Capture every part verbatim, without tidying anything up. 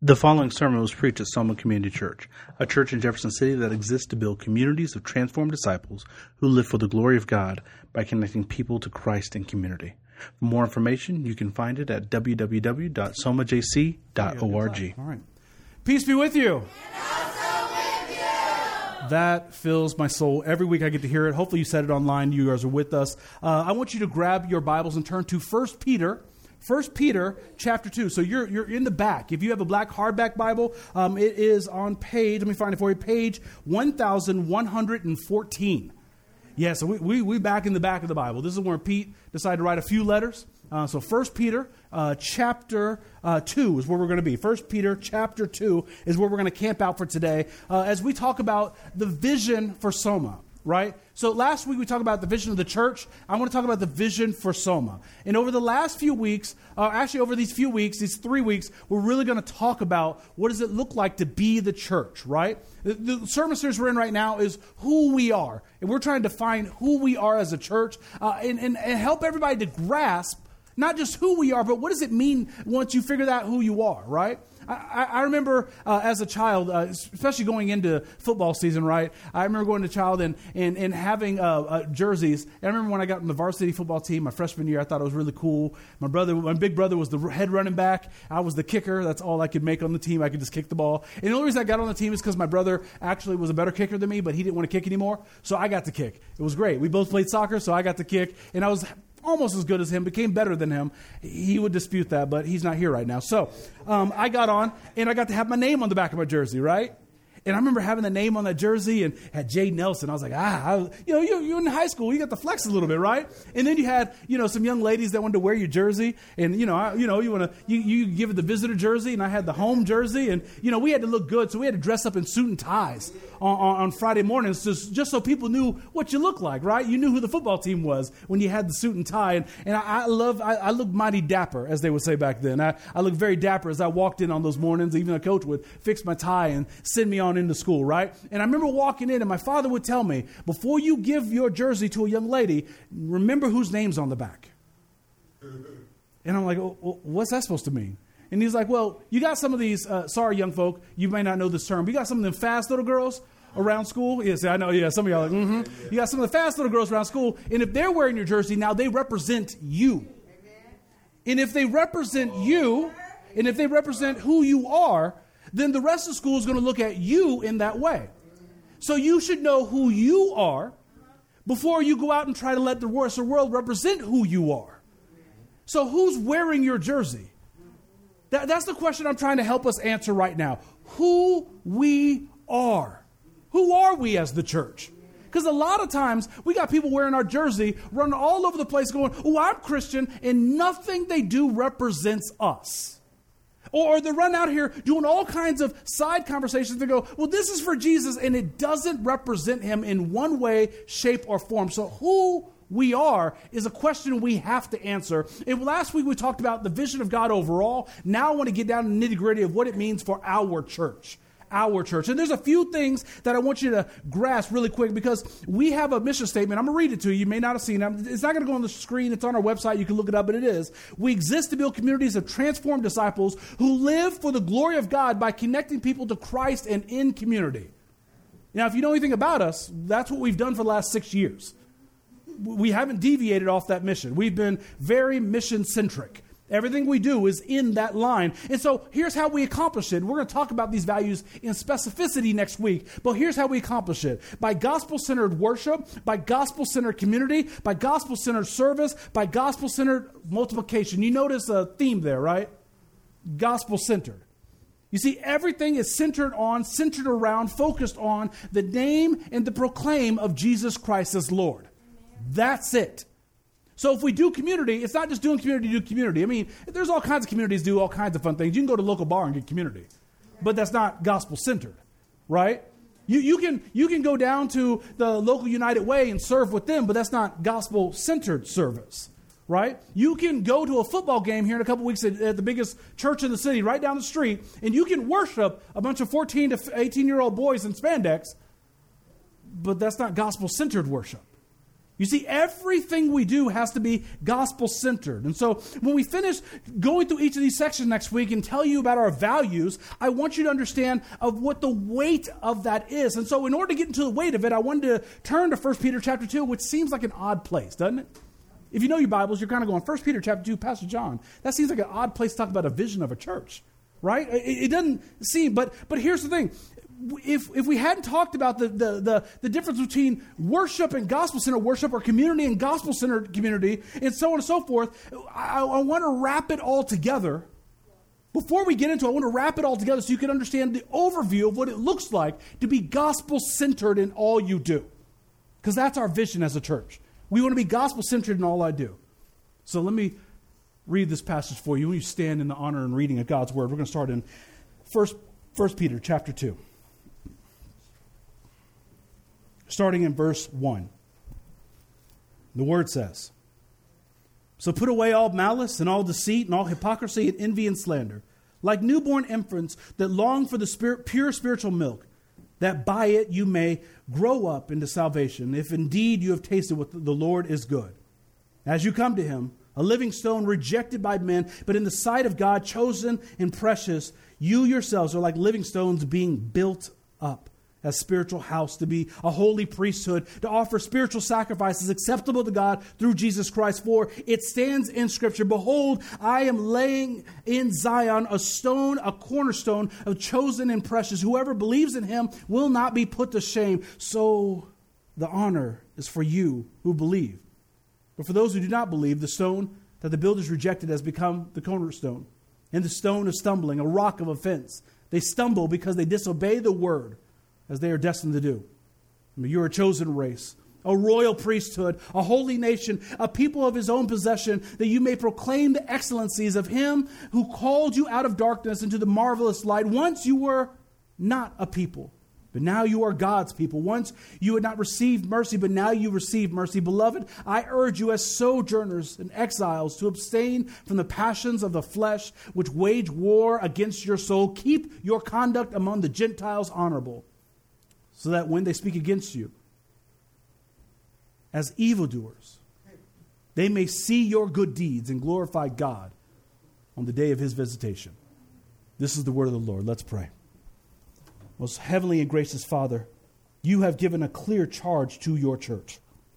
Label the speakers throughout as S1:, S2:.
S1: The following sermon was preached at Soma Community Church, a church in Jefferson City that exists to build communities of transformed disciples who live for the glory of God by connecting people to Christ in community. For more information, you can find it at w w w dot soma j c dot org.
S2: All right. Peace be with you.
S3: And also with you.
S2: That fills my soul. Every week I get to hear it. Hopefully you said it online. You guys are with us. Uh, I want you to grab your Bibles and turn to First Peter. First Peter chapter two. So you're you're in the back. If you have a black hardback Bible, um, it is on page, let me find it for you, page one thousand one hundred fourteen. Yeah, so we, we, we back in the back of the Bible. This is where Pete decided to write a few letters. Uh, so First Peter uh, chapter uh, two is where we're going to be. First Peter chapter two is where we're going to camp out for today uh, as we talk about the vision for Soma. Right? So last week we talked about the vision of the church. I want to talk about the vision for Soma. And over the last few weeks, uh, actually over these few weeks, these three weeks, we're really going to talk about what does it look like to be the church, right? The, the sermon series we're in right now is who we are. And we're trying to find who we are as a church uh, and, and, and help everybody to grasp not just who we are, but what does it mean once you figure out who you are, right? I, I remember uh, as a child, uh, especially going into football season, right? I remember going to child and and, and having uh, uh, jerseys. And I remember when I got on the varsity football team, my freshman year, I thought it was really cool. My brother, my big brother was the head running back. I was the kicker. That's all I could make on the team. I could just kick the ball. And the only reason I got on the team is because my brother actually was a better kicker than me, but he didn't want to kick anymore. So I got to kick. It was great. We both played soccer, so I got to kick. And I was almost as good as him, became better than him. He would dispute that, but he's not here right now. So um, I got on, and I got to have my name on the back of my jersey, right? And I remember having the name on that jersey and had Jay Nelson. I was like, ah, I, you know, you, you're in high school. You got to flex a little bit, right? And then you had, you know, some young ladies that wanted to wear your jersey. And, you know, I, you know, you want to, you, you give it the visitor jersey, and I had the home jersey. And, you know, we had to look good. So we had to dress up in suit and ties on, on, on Friday mornings just, just so people knew what you looked like, right? You knew who the football team was when you had the suit and tie. And, and I, I love, I, I looked mighty dapper, as they would say back then. I, I looked very dapper as I walked in on those mornings. Even a coach would fix my tie and send me on into school, right? And I remember walking in, and my father would tell me, before you give your jersey to a young lady, remember whose name's on the back. And I'm like, oh, what's that supposed to mean? And he's like, well, you got some of these, uh, sorry, young folk, you may not know this term, but you got some of them fast little girls around school. Yes, I know, yeah, some of y'all are like, mm-hmm. You got some of the fast little girls around school, and if they're wearing your jersey, now they represent you. And if they represent you, and if they represent who you are, then the rest of school is going to look at you in that way. So you should know who you are before you go out and try to let the rest of the world represent who you are. So who's wearing your jersey? That, that's the question I'm trying to help us answer right now. Who we are. Who are we as the church? Because a lot of times we got people wearing our jersey, running all over the place going, oh, I'm Christian, and nothing they do represents us. Or they run out here doing all kinds of side conversations. They go, well, this is for Jesus, and it doesn't represent him in one way, shape, or form. So who we are is a question we have to answer. And last week we talked about the vision of God overall. Now I want to get down to the nitty-gritty of what it means for our church. Our church. And there's a few things that I want you to grasp really quick because we have a mission statement. I'm going to read it to you. You may not have seen it. It's not going to go on the screen. It's on our website. You can look it up, but it is. We exist to build communities of transformed disciples who live for the glory of God by connecting people to Christ and in community. Now, if you know anything about us, that's what we've done for the last six years. We haven't deviated off that mission. We've been very mission-centric. Everything we do is in that line. And so here's how we accomplish it. We're going to talk about these values in specificity next week. But here's how we accomplish it. By gospel-centered worship, by gospel-centered community, by gospel-centered service, by gospel-centered multiplication. You notice a theme there, right? Gospel-centered. You see, everything is centered on, centered around, focused on the name and the proclaim of Jesus Christ as Lord. That's it. So if we do community, it's not just doing community to do community. I mean, there's all kinds of communities do all kinds of fun things. You can go to a local bar and get community. But that's not gospel-centered, right? You, you can you can go down to the local United Way and serve with them, but that's not gospel-centered service, right? You can go to a football game here in a couple weeks at, at the biggest church in the city, right down the street, and you can worship a bunch of fourteen to eighteen-year-old boys in spandex, but that's not gospel-centered worship. You see, everything we do has to be gospel-centered. And so when we finish going through each of these sections next week and tell you about our values, I want you to understand of what the weight of that is. And so in order to get into the weight of it, I wanted to turn to First Peter chapter two, which seems like an odd place, doesn't it? If you know your Bibles, you're kind of going, First Peter chapter two, Pastor John, that seems like an odd place to talk about a vision of a church, right? It, it doesn't seem, but but here's the thing. If if we hadn't talked about the, the, the, the difference between worship and gospel-centered worship, or community and gospel-centered community, and so on and so forth, I, I want to wrap it all together. Before we get into it, I want to wrap it all together so you can understand the overview of what it looks like to be gospel-centered in all you do. Because that's our vision as a church. We want to be gospel-centered in all I do. So let me read this passage for you. When you stand in the honor and reading of God's word, we're going to start in First Peter chapter two. Starting in verse one. The word says, "So put away all malice and all deceit and all hypocrisy and envy and slander, like newborn infants that long for the spirit, pure spiritual milk, that by it you may grow up into salvation, if indeed you have tasted what the Lord is good. As you come to him, a living stone rejected by men, but in the sight of God chosen and precious, you yourselves are like living stones being built up as spiritual house, to be a holy priesthood, to offer spiritual sacrifices acceptable to God through Jesus Christ. For it stands in Scripture, behold, I am laying in Zion a stone, a cornerstone of chosen and precious. Whoever believes in him will not be put to shame. So the honor is for you who believe. But for those who do not believe, the stone that the builders rejected has become the cornerstone, and the stone of stumbling, a rock of offense. They stumble because they disobey the word, as they are destined to do. I mean, you're a chosen race, a royal priesthood, a holy nation, a people of his own possession, that you may proclaim the excellencies of him who called you out of darkness into the marvelous light. Once you were not a people, but now you are God's people. Once you had not received mercy, but now you receive mercy. Beloved, I urge you as sojourners and exiles to abstain from the passions of the flesh, which wage war against your soul. Keep your conduct among the Gentiles honorable, so that when they speak against you as evildoers, they may see your good deeds and glorify God on the day of his visitation." This is the word of the Lord. Let's pray. Most heavenly and gracious Father, you have given a clear charge to your church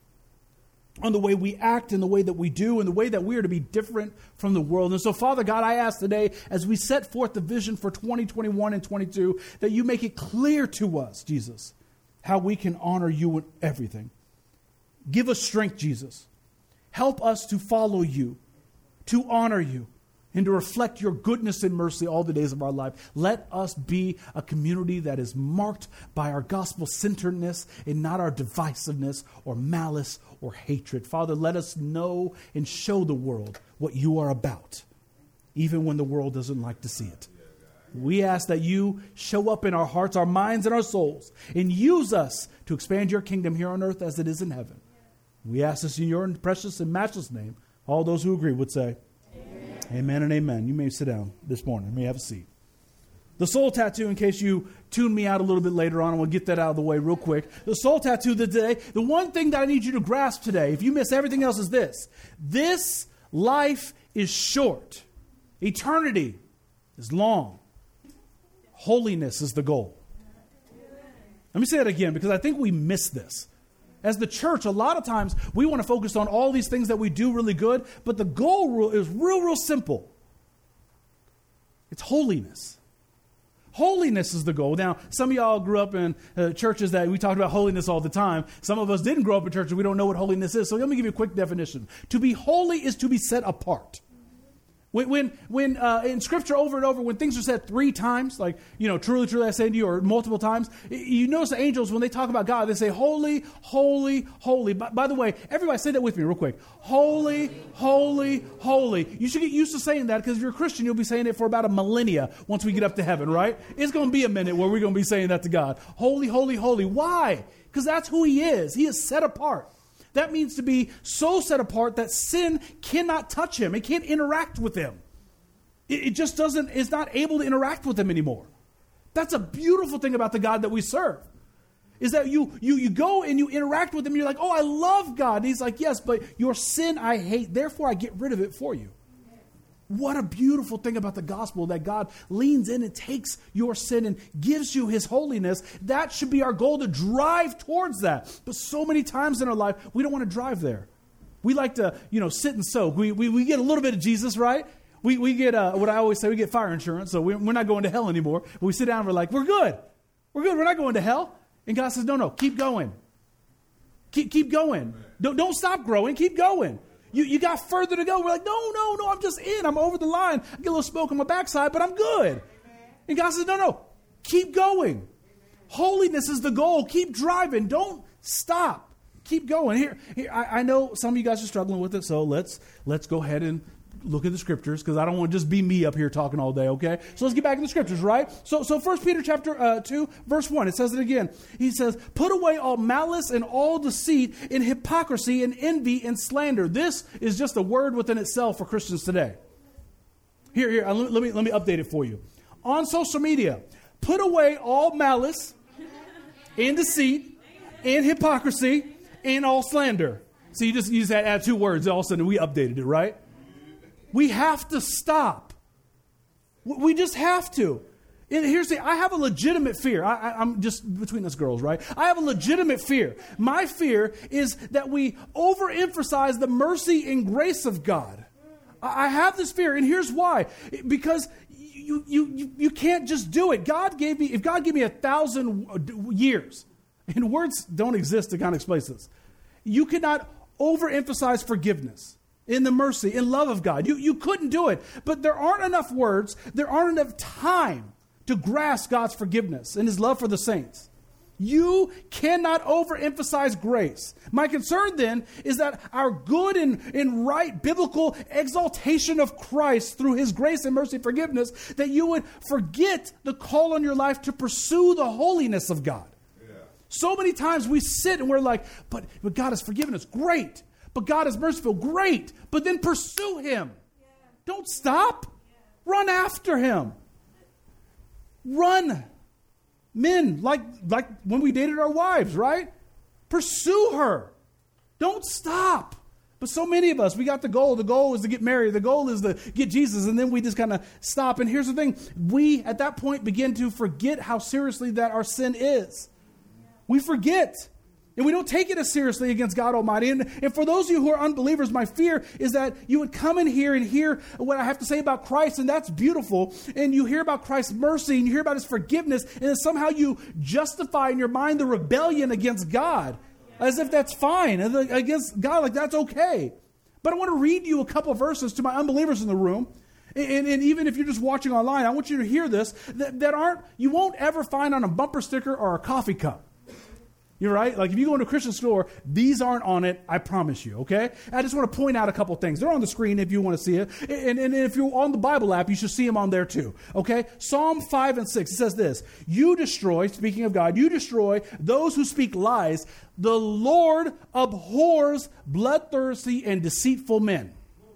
S2: on the way we act and the way that we do and the way that we are to be different from the world. And so, Father God, I ask today, as we set forth the vision for twenty twenty-one and twenty-two, that you make it clear to us, Jesus, how we can honor you in everything. Give us strength, Jesus. Help us to follow you, to honor you, and to reflect your goodness and mercy all the days of our life. Let us be a community that is marked by our gospel-centeredness and not our divisiveness or malice or hatred. Father, let us know and show the world what you are about, even when the world doesn't like to see it. We ask that you show up in our hearts, our minds, and our souls, and use us to expand your kingdom here on earth as it is in heaven. We ask this in your precious and matchless name. All those who agree would say, Amen. Amen and amen. You may sit down this morning. You may have a seat. The soul tattoo, in case you tune me out a little bit later on, and we'll get that out of the way real quick. The soul tattoo today, the one thing that I need you to grasp today, if you miss everything else, is this. This life is short. Eternity is long. Holiness is the goal. Let me say that again, because I think we miss this. As the church, a lot of times we want to focus on all these things that we do really good, but the goal is real, real simple. It's holiness. Holiness is the goal. Now, some of y'all grew up in uh, churches that we talked about holiness all the time. Some of us didn't grow up in churches. We don't know what holiness is. So let me give you a quick definition. To be holy is to be set apart. When, when, when uh, in Scripture over and over, when things are said three times, like, you know, truly, truly I say to you, or multiple times, you notice the angels, when they talk about God, they say, holy, holy, holy. By, by the way, everybody say that with me real quick. Holy, holy, holy. You should get used to saying that, because if you're a Christian, you'll be saying it for about a millennia once we get up to heaven, right? It's going to be a minute where we're going to be saying that to God. Holy, holy, holy. Why? Because that's who he is. He is set apart. That means to be so set apart that sin cannot touch him. It can't interact with him. It, it just doesn't, it's not able to interact with him anymore. That's a beautiful thing about the God that we serve. Is that you you you go and you interact with him, and you're like, oh, I love God. And he's like, yes, but your sin I hate, therefore I get rid of it for you. What a beautiful thing about the gospel, that God leans in and takes your sin and gives you his holiness. That should be our goal, to drive towards that. But so many times in our life, we don't want to drive there. We like to, you know, sit and soak. We we, we get a little bit of Jesus, right? We we get, uh, what I always say, we get fire insurance, so we're, we're not going to hell anymore. We sit down and we're like, we're good. We're good. We're not going to hell. And God says, no, no, keep going. Keep keep going. Don't, don't stop growing. Keep going. You, you got further to go. We're like, no, no, no, I'm just in. I'm over the line. I get a little smoke on my backside, but I'm good. And God says, no, no, keep going. Holiness is the goal. Keep driving. Don't stop. Keep going. Here, here I, I know some of you guys are struggling with it, so let's let's go ahead and look at the scriptures, because I don't want to just be me up here talking all day, okay? So let's get back in the scriptures, right? So so First Peter chapter uh, two, verse one, it says it again. He says, put away all malice and all deceit and hypocrisy and envy and slander. This is just a word within itself for Christians today. Here, here, let me, let me update it for you. On social media, put away all malice and deceit and hypocrisy and all slander. So you just, you just add, add two words, all of a sudden we updated it, right? We have to stop. We just have to. And here's the, I have a legitimate fear. I, I, I'm just between us girls, right? I have a legitimate fear. My fear is that we overemphasize the mercy and grace of God. I, I have this fear, and here's why. Because you, you, you, you can't just do it. God gave me, if God gave me a thousand years, and words don't exist to kind of explain this, you cannot overemphasize forgiveness in the mercy and love of God. You, you couldn't do it. But there aren't enough words, there aren't enough time to grasp God's forgiveness and his love for the saints. You cannot overemphasize grace. My concern then is that our good and, and right biblical exaltation of Christ through his grace and mercy and forgiveness, that you would forget the call on your life to pursue the holiness of God. Yeah. So many times we sit and we're like, but, but God has forgiven us. Great. But God is merciful. Great. But then pursue him. Yeah. Don't stop. Yeah. Run after him. Run. Men, like, like when we dated our wives, right? Pursue her. Don't stop. But so many of us, we got the goal. The goal is to get married. The goal is to get Jesus. And then we just kind of stop. And here's the thing. We, at that point, begin to forget how seriously that our sin is. We forget. And we don't take it as seriously against God Almighty. And, and for those of you who are unbelievers, my fear is that you would come in here and hear what I have to say about Christ, and that's beautiful. And you hear about Christ's mercy, and you hear about his forgiveness, and then somehow you justify in your mind the rebellion against God, as if that's fine, against God, like that's okay. But I want to read you a couple of verses to my unbelievers in the room. And, and even if you're just watching online, I want you to hear this, that, that aren't, you won't ever find on a bumper sticker or a coffee cup. You're right. Like if you go into a Christian store, these aren't on it. I promise you. Okay. I just want to point out a couple things. They're on the screen if you want to see it. And, and if you're on the Bible app, you should see them on there too. Okay. Psalm five and six. It says this: you destroy, speaking of God, you destroy those who speak lies. The Lord abhors bloodthirsty and deceitful men.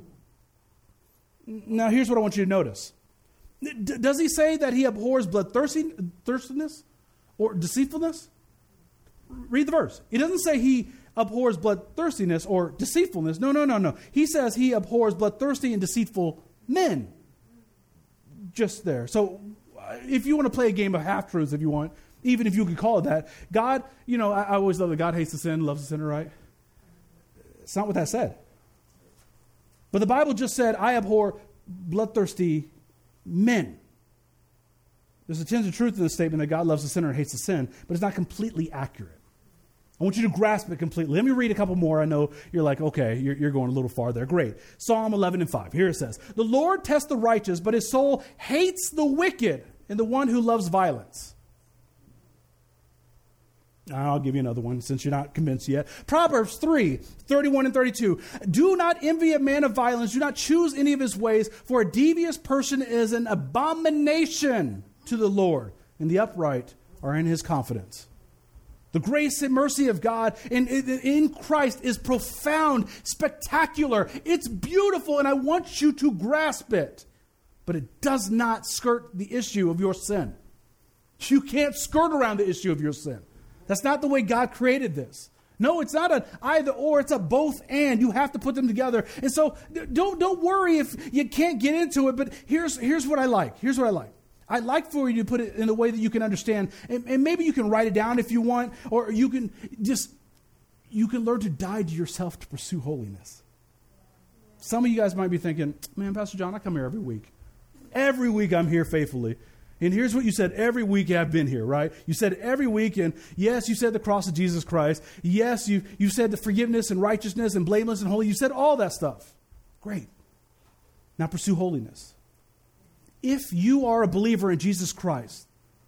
S2: Now here's what I want you to notice. D- does he say that he abhors bloodthirstiness or deceitfulness? Read the verse. It doesn't say he abhors bloodthirstiness or deceitfulness. No, no, no, no. He says he abhors bloodthirsty and deceitful men. Just there. So if you want to play a game of half-truths, if you want, even if you could call it that, God, you know, I, I always love that God hates the sin, loves the sinner, right? It's not what that said. But the Bible just said, I abhor bloodthirsty men. There's a tinge of truth in the statement that God loves the sinner and hates the sin, but it's not completely accurate. I want you to grasp it completely. Let me read a couple more. I know you're like, okay, you're, you're going a little far there. Great. Psalm eleven and five. Here it says, the Lord tests the righteous, but his soul hates the wicked and the one who loves violence. I'll give you another one since you're not convinced yet. Proverbs three, thirty-one and thirty-two. Do not envy a man of violence. Do not choose any of his ways, for a devious person is an abomination to the Lord, and the upright are in his confidence. The grace and mercy of God in, in, in Christ is profound, spectacular. It's beautiful, and I want you to grasp it. But it does not skirt the issue of your sin. You can't skirt around the issue of your sin. That's not the way God created this. No, it's not an either or, it's a both and. You have to put them together. And so don't don't worry if you can't get into it, but here's here's what I like. Here's what I like. I like for you to put it in a way that you can understand. And, and maybe you can write it down if you want, or you can just, you can learn to die to yourself to pursue holiness. Some of you guys might be thinking, man, Pastor John, I come here every week. Every week I'm here faithfully. And here's what you said every week I've been here, right? You said every week, and yes, you said the cross of Jesus Christ. Yes, you, you said the forgiveness and righteousness and blameless and holy. You said all that stuff. Great. Now pursue holiness. If you are a believer in Jesus Christ,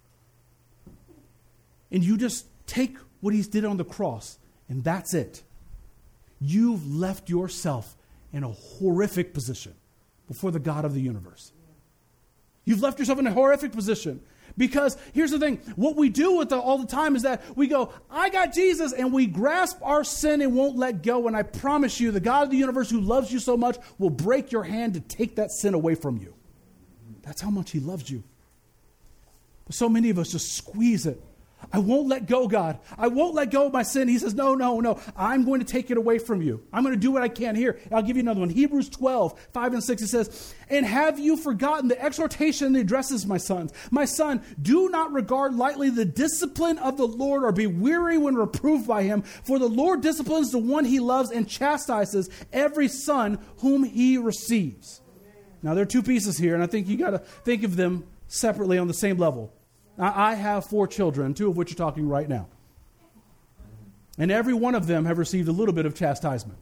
S2: and you just take what he did on the cross, and that's it, you've left yourself in a horrific position before the God of the universe. You've left yourself in a horrific position. Because here's the thing, what we do with the, all the time is that we go, I got Jesus, and we grasp our sin and won't let go. And I promise you, the God of the universe who loves you so much will break your hand to take that sin away from you. That's how much he loves you. But so many of us just squeeze it. I won't let go, God. I won't let go of my sin. He says, no, no, no. I'm going to take it away from you. I'm going to do what I can here. I'll give you another one. Hebrews twelve, five and six, it says, and have you forgotten the exhortation that addresses my sons? My son, do not regard lightly the discipline of the Lord or be weary when reproved by him. For the Lord disciplines the one he loves and chastises every son whom he receives. Now, there are two pieces here, and I think you got to think of them separately on the same level. I have four children, two of which are talking right now. And every one of them have received a little bit of chastisement.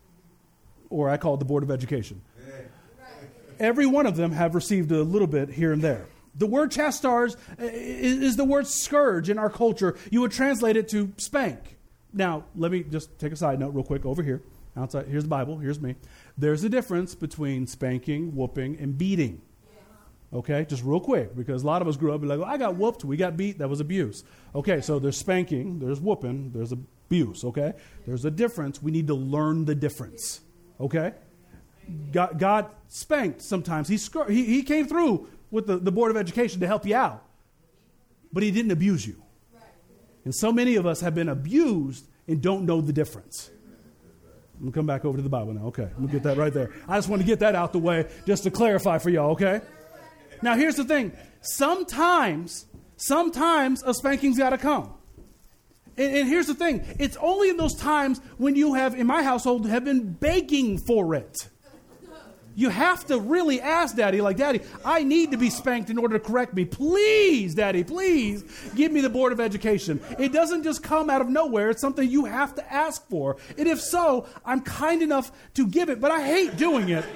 S2: Or I call it the Board of Education. Every one of them have received a little bit here and there. The word chastise is the word scourge in our culture. You would translate it to spank. Now, let me just take a side note real quick over here. Outside, here's the Bible, here's me. There's a difference between spanking, whooping, and beating. Okay, just real quick, because a lot of us grew up and like, well, I got whooped, we got beat, that was abuse. Okay, so there's spanking, there's whooping, there's abuse, okay? There's a difference. We need to learn the difference, okay? God, God spanked sometimes. He, scur- he he came through with the, the Board of Education to help you out, but he didn't abuse you. And so many of us have been abused and don't know the difference. I'm going to come back over to the Bible now, okay? I'm going to get that right there. I just want to get that out the way just to clarify for y'all, okay? Now, here's the thing. Sometimes, sometimes a spanking's got to come. And, and here's the thing. It's only in those times when you have, in my household, have been begging for it. You have to really ask Daddy, like, Daddy, I need to be spanked in order to correct me. Please, Daddy, please give me the Board of Education. It doesn't just come out of nowhere. It's something you have to ask for. And if so, I'm kind enough to give it, but I hate doing it.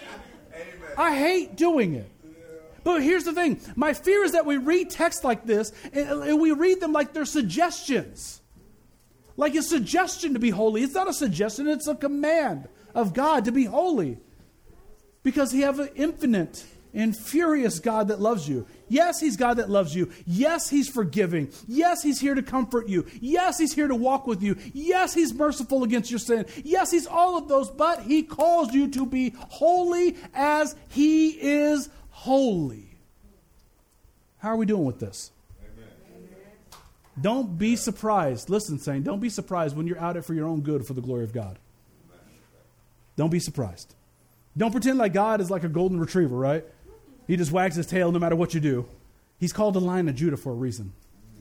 S2: I hate doing it. But here's the thing. My fear is that we read texts like this, and, and we read them like they're suggestions. Like a suggestion to be holy. It's not a suggestion, it's a command of God to be holy. Because he has an infinite and furious God that loves you. Yes, he's God that loves you. Yes, he's forgiving. Yes, he's here to comfort you. Yes, he's here to walk with you. Yes, he's merciful against your sin. Yes, he's all of those, but he calls you to be holy as he is holy. How are we doing with this? Amen. Don't be surprised. Listen, Saint, don't be surprised when you're out it for your own good for the glory of God. Don't be surprised. Don't pretend like God is like a golden retriever, right? He just wags his tail no matter what you do. He's called the Lion of Judah for a reason.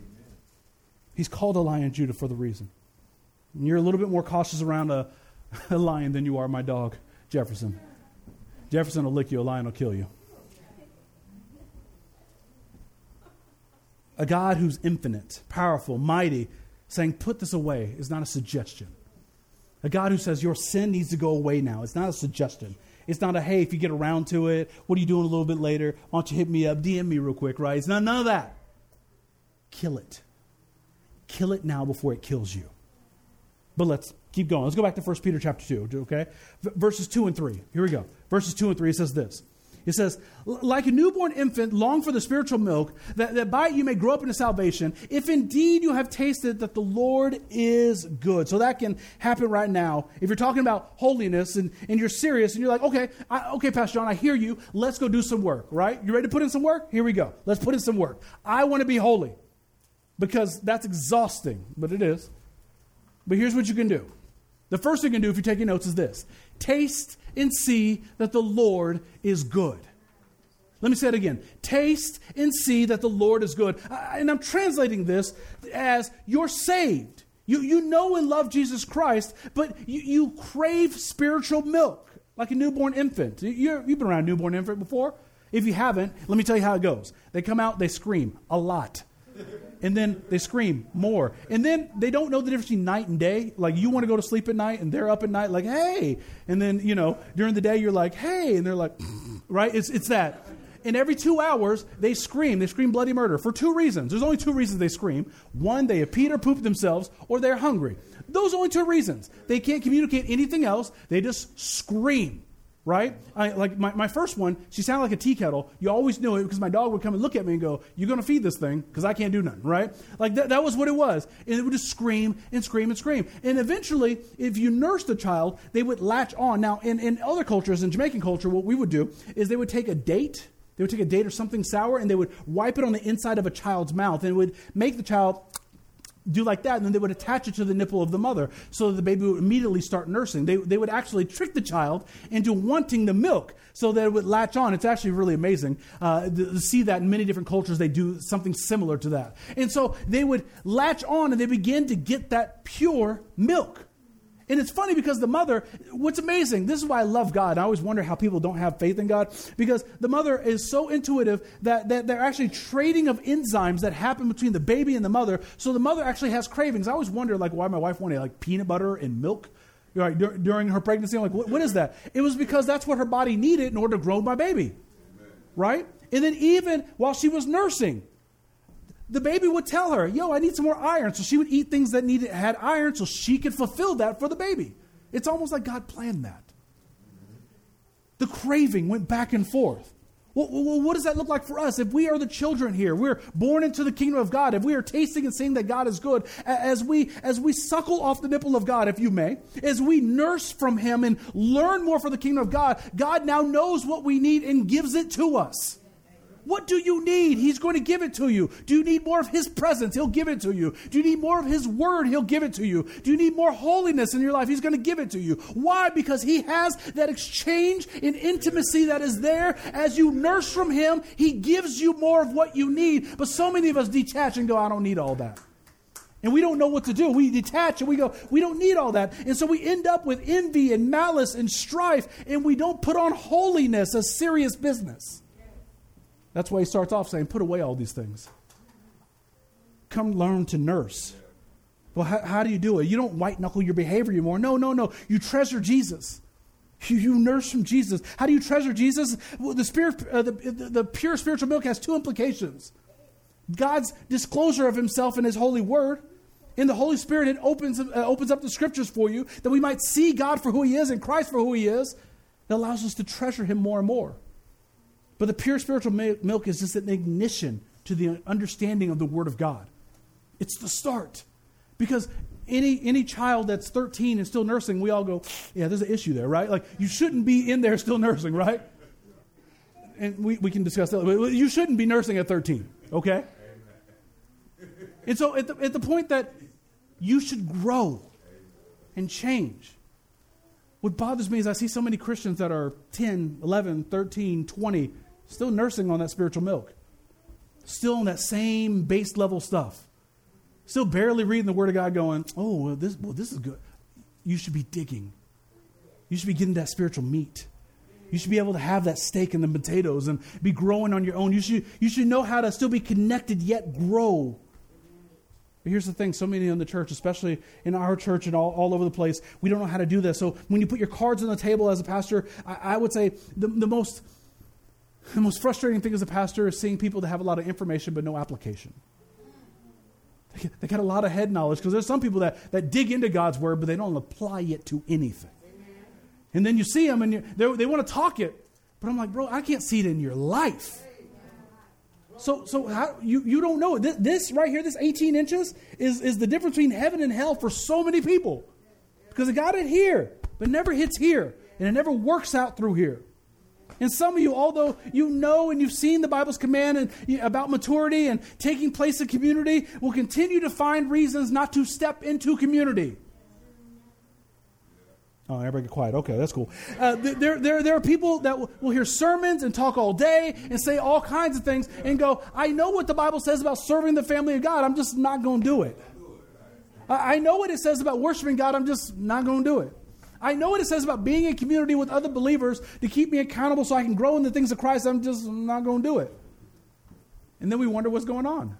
S2: He's called the Lion of Judah for the reason. And you're a little bit more cautious around a, a lion than you are my dog, Jefferson. Jefferson will lick you, a lion will kill you. A God who's infinite, powerful, mighty, saying, put this away is not a suggestion. A God who says, your sin needs to go away now. It's not a suggestion. It's not a, hey, if you get around to it, what are you doing a little bit later? Why don't you hit me up, D M me real quick, right? It's not none of that. Kill it. Kill it now before it kills you. But let's keep going. Let's go back to First Peter chapter two, okay? V- verses two and three. Here we go. Verses two and three, it says this. It says, like a newborn infant, long for the spiritual milk, that, that by it you may grow up into salvation, if indeed you have tasted that the Lord is good. So that can happen right now. If you're talking about holiness and, and you're serious and you're like, okay, I, okay, Pastor John, I hear you. Let's go do some work, right? You ready to put in some work? Here we go. Let's put in some work. I want to be holy. because that's exhausting, but it is. But here's what you can do. The first thing you can do if you're taking notes is this. Taste and see that the Lord is good. Let me say it again. Taste and see that the Lord is good. I, and I'm translating this as you're saved. You, you know and love Jesus Christ, but you, you crave spiritual milk like a newborn infant. You, you've been around a newborn infant before. If you haven't, let me tell you how it goes. They come out, they scream a lot. And then they scream more. And then they don't know the difference between night and day. Like you want to go to sleep at night and they're up at night like, hey. And then, you know, during the day you're like, hey. And they're like, right? It's it's that. And every two hours they scream. They scream bloody murder for two reasons. There's only two reasons they scream. One, they have peed or pooped themselves, or they're hungry. Those are only two reasons. They can't communicate anything else. They just scream. Right? I, like my, my first one, she sounded like a tea kettle. You always knew it because my dog would come and look at me and go, you're going to feed this thing because I can't do nothing, right? Like that, that was what it was. And it would just scream and scream and scream. And eventually, if you nursed the child, they would latch on. Now, in, in other cultures, in Jamaican culture, what we would do is they would take a date. They would take a date or something sour and they would wipe it on the inside of a child's mouth and it would make the child do like that, and then they would attach it to the nipple of the mother so that the baby would immediately start nursing. They they would actually trick the child into wanting the milk so that it would latch on. It's actually really amazing uh, to see that in many different cultures. They do something similar to that. And so they would latch on and they begin to get that pure milk. And it's funny because the mother, what's amazing, this is why I love God. I always wonder how people don't have faith in God, because the mother is so intuitive that, that they're actually trading of enzymes that happen between the baby and the mother. So the mother actually has cravings. I always wonder like why my wife wanted like peanut butter and milk right, dur- during her pregnancy. I'm like, what, what is that? It was because that's what her body needed in order to grow my baby. Amen. Right? And then even while she was nursing, the baby would tell her, yo, I need some more iron. So she would eat things that needed had iron so she could fulfill that for the baby. It's almost like God planned that. The craving went back and forth. Well, well, what does that look like for us? If we are the children here, we're born into the kingdom of God, if we are tasting and seeing that God is good, as we as we suckle off the nipple of God, if you may, as we nurse from Him and learn more for the kingdom of God, God now knows what we need and gives it to us. What do you need? He's going to give it to you. Do you need more of His presence? He'll give it to you. Do you need more of His word? He'll give it to you. Do you need more holiness in your life? He's going to give it to you. Why? Because He has that exchange in intimacy that is there. As you nurse from Him, He gives you more of what you need. But so many of us detach and go, I don't need all that. And we don't know what to do. We detach and we go, we don't need all that. And so we end up with envy and malice and strife, and we don't put on holiness as serious business. That's why he starts off saying, put away all these things. Come learn to nurse. Well, how, how do you do it? You don't white-knuckle your behavior anymore. No, no, no. You treasure Jesus. You, you nurse from Jesus. How do you treasure Jesus? Well, the, spirit, uh, the, the, the pure spiritual milk has two implications. God's disclosure of Himself in His holy word. In the Holy Spirit, it opens, uh, opens up the scriptures for you that we might see God for who He is and Christ for who He is. It allows us to treasure Him more and more. But the pure spiritual milk is just an ignition to the understanding of the Word of God. It's the start. Because any any child that's thirteen and still nursing, we all go, yeah, there's an issue there, right? Like, you shouldn't be in there still nursing, right? And we, we can discuss that. You shouldn't be nursing at thirteen, okay? And so at the, at the point that you should grow and change. What bothers me is I see so many Christians that are ten, eleven, thirteen, twenty, still nursing on that spiritual milk. Still on that same base level stuff. Still barely reading the Word of God going, oh, well, this, well, this is good. You should be digging. You should be getting that spiritual meat. You should be able to have that steak and the potatoes and be growing on your own. You should, you should know how to still be connected yet grow. But here's the thing, so many in the church, especially in our church and all, all over the place, we don't know how to do this. So when you put your cards on the table as a pastor, I, I would say the, the most the most frustrating thing as a pastor is seeing people that have a lot of information but no application. They, they got a lot of head knowledge because there's some people that, that dig into God's word, but they don't apply it to anything. Amen. And then you see them and you, they, they want to talk it, but I'm like, bro, I can't see it in your life. So, so how, you, you don't know. This, this right here, this eighteen inches, is, is the difference between heaven and hell for so many people. Because it got it here, but it never hits here. And it never works out through here. And some of you, although you know and you've seen the Bible's command and, you, about maturity and taking place in community, will continue to find reasons not to step into community. Oh, everybody get quiet. Okay, that's cool. Uh, there, there, there are people that will, will hear sermons and talk all day and say all kinds of things and go, I know what the Bible says about serving the family of God. I'm just not going to do it. I, I know what it says about worshiping God. I'm just not going to do it. I know what it says about being in community with other believers to keep me accountable so I can grow in the things of Christ. I'm just not going to do it. And then we wonder what's going on.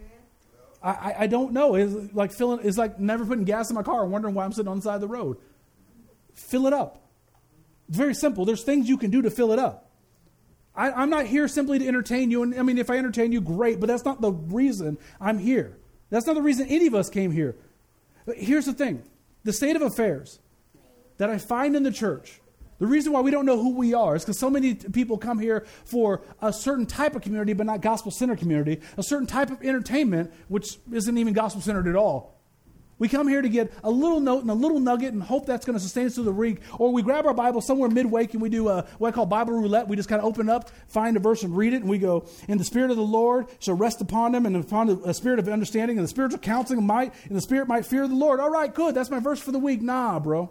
S2: I, I, I don't know. It's like filling. It's like never putting gas in my car and wondering why I'm sitting on the side of the road. Fill it up. It's very simple. There's things you can do to fill it up. I, I'm not here simply to entertain you. And I mean, if I entertain you, great. But that's not the reason I'm here. That's not the reason any of us came here. But here's the thing. The state of affairs that I find in the church, the reason why we don't know who we are is because so many people come here for a certain type of community, but not gospel-centered community, a certain type of entertainment, which isn't even gospel-centered at all. We come here to get a little note and a little nugget and hope that's going to sustain us through the week. Or we grab our Bible somewhere midweek and we do a, what I call Bible roulette. We just kind of open up, find a verse and read it. And we go, and the Spirit of the Lord shall rest upon them and upon a spirit of understanding and the spiritual counseling of might. And the Spirit might fear the Lord. All right, good. That's my verse for the week. Nah, bro.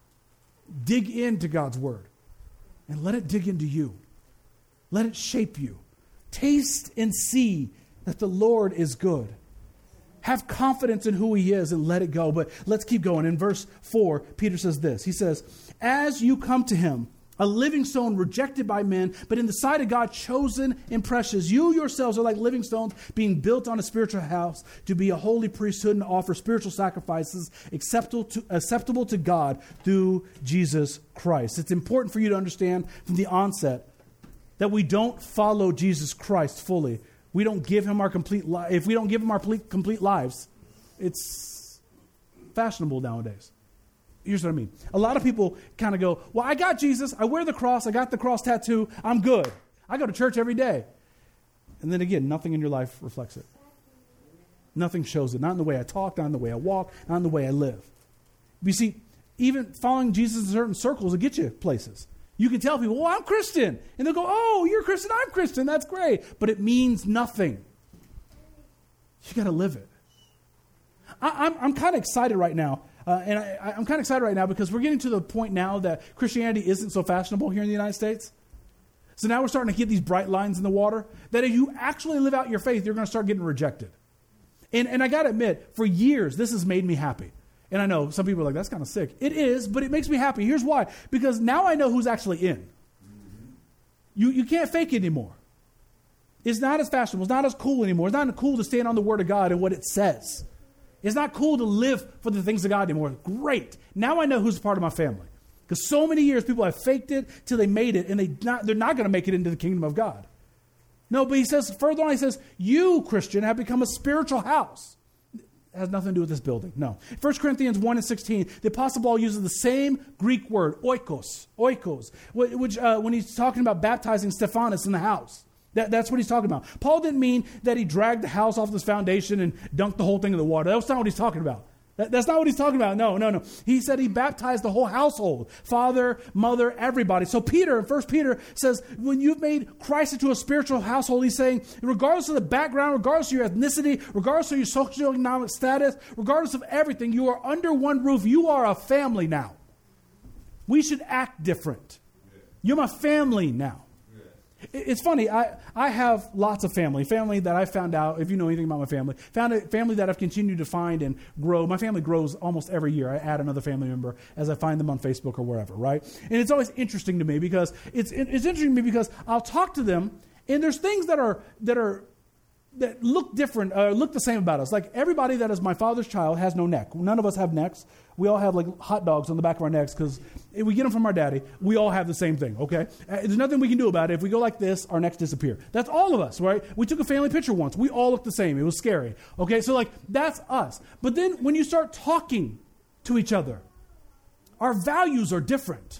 S2: Dig into God's word and let it dig into you. Let it shape you. Taste and see that the Lord is good. Have confidence in who he is and let it go. But let's keep going. In verse four, Peter says this. He says, as you come to him, a living stone rejected by men, but in the sight of God chosen and precious, you yourselves are like living stones being built on a spiritual house to be a holy priesthood and offer spiritual sacrifices acceptable to, acceptable to God through Jesus Christ. It's important for you to understand from the onset that we don't follow Jesus Christ fully. We don't give him our complete life. If we don't give him our complete, complete lives, it's fashionable nowadays. Here's what I mean. A lot of people kind of go, well, I got Jesus. I wear the cross. I got the cross tattoo. I'm good. I go to church every day. And then again, nothing in your life reflects it. Nothing shows it. Not in the way I talk, not in the way I walk, not in the way I live. You see, even following Jesus in certain circles will get you places. You can tell people, well, I'm Christian. And they'll go, oh, you're Christian, I'm Christian. That's great. But it means nothing. You got to live it. I, I'm, I'm kind of excited right now. Uh, and I, I'm kind of excited right now because we're getting to the point now that Christianity isn't so fashionable here in the United States. So now we're starting to get these bright lines in the water that if you actually live out your faith, you're going to start getting rejected. And, and I got to admit, for years, this has made me happy. And I know some people are like, that's kind of sick. It is, but it makes me happy. Here's why. Because now I know who's actually in. Mm-hmm. You, you can't fake it anymore. It's not as fashionable. It's not as cool anymore. It's not cool to stand on the Word of God and what it says. It's not cool to live for the things of God anymore. Great. Now I know who's a part of my family. Because so many years people have faked it till they made it, and they not, they're not going to make it into the kingdom of God. No, but he says, further on, he says, you, Christian, have become a spiritual house. It has nothing to do with this building. No. First Corinthians one and sixteen, the Apostle Paul uses the same Greek word, oikos, oikos, which uh, when he's talking about baptizing Stephanas in the house. That, that's what he's talking about. Paul didn't mean that he dragged the house off this foundation and dunked the whole thing in the water. That's not what he's talking about. That, that's not what he's talking about. No, no, no. He said he baptized the whole household. Father, mother, everybody. So Peter, in First Peter, says, when you've made Christ into a spiritual household, he's saying, regardless of the background, regardless of your ethnicity, regardless of your socioeconomic status, regardless of everything, you are under one roof. You are a family now. We should act different. You're my family now. It's funny, I, I have lots of family. Family that I found out, if you know anything about my family, found a family that I've continued to find and grow. My family grows almost every year. I add another family member as I find them on Facebook or wherever, right? And it's always interesting to me because it's it's interesting to me because I'll talk to them and there's things that are that are that look different, uh, look the same about us. Like everybody that is my father's child has no neck. None of us have necks. We all have like hot dogs on the back of our necks because we get them from our daddy. We all have the same thing, okay? Uh, there's nothing we can do about it. If we go like this, our necks disappear. That's all of us, right? We took a family picture once. We all look the same. It was scary, okay? So like that's us. But then when you start talking to each other, our values are different.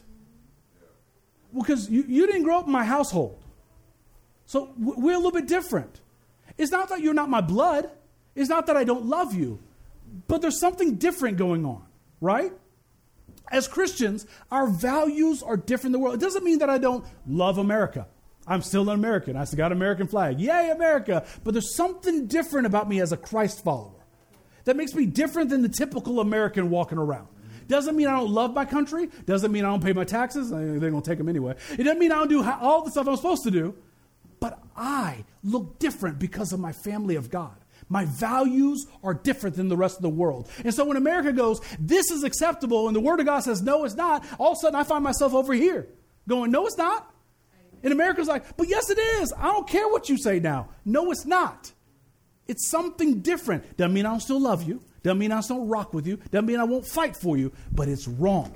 S2: Because you, you didn't grow up in my household. So we're a little bit different. It's not that you're not my blood. It's not that I don't love you. But there's something different going on, right? As Christians, our values are different in the world. It doesn't mean that I don't love America. I'm still an American. I still got an American flag. Yay, America. But there's something different about me as a Christ follower that makes me different than the typical American walking around. Doesn't mean I don't love my country. Doesn't mean I don't pay my taxes. They're going to take them anyway. It doesn't mean I don't do all the stuff I'm supposed to do. But I look different because of my family of God. My values are different than the rest of the world. And so when America goes, this is acceptable, and the Word of God says, no, it's not, all of a sudden I find myself over here going, no, it's not. And America's like, but yes, it is. I don't care what you say now. No, it's not. It's something different. Doesn't mean I don't still love you. Doesn't mean I don't rock with you. Doesn't mean I won't fight for you. But it's wrong.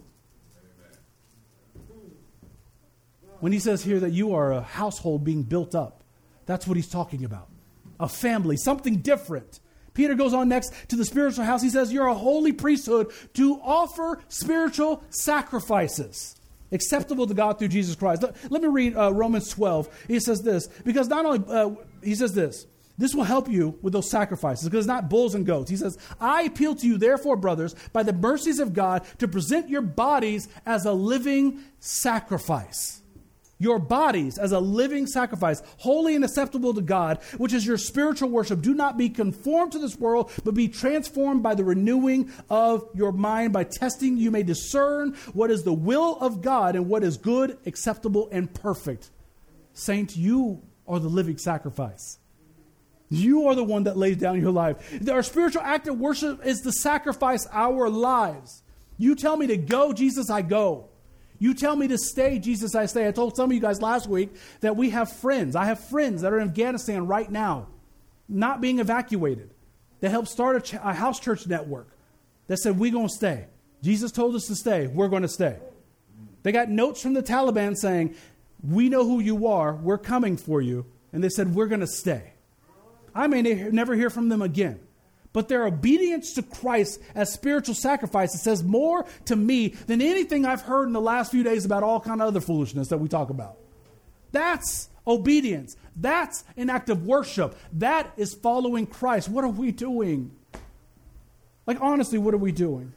S2: When he says here that you are a household being built up, that's what he's talking about. A family, something different. Peter goes on next to the spiritual house. He says, you're a holy priesthood to offer spiritual sacrifices acceptable to God through Jesus Christ. Let, let me read uh, Romans twelve. He says this, because not only, uh, he says this, this will help you with those sacrifices, because it's not bulls and goats. He says, I appeal to you, therefore, brothers, by the mercies of God, to present your bodies as a living sacrifice. Your bodies as a living sacrifice, holy and acceptable to God, which is your spiritual worship. Do not be conformed to this world, but be transformed by the renewing of your mind. By testing, you may discern what is the will of God and what is good, acceptable, and perfect. Saints, you are the living sacrifice. You are the one that lays down your life. Our spiritual act of worship is to sacrifice our lives. You tell me to go, Jesus, I go. You tell me to stay, Jesus, I stay. I told some of you guys last week that we have friends. I have friends that are in Afghanistan right now, not being evacuated, that helped start a, ch- a house church network that said, we're going to stay. Jesus told us to stay. We're going to stay. They got notes from the Taliban saying, we know who you are. We're coming for you. And they said, we're going to stay. I may ne- never hear from them again. But their obedience to Christ as spiritual sacrifice, it says more to me than anything I've heard in the last few days about all kind of other foolishness that we talk about. That's obedience. That's an act of worship. That is following Christ. What are we doing? Like, honestly, what are we doing?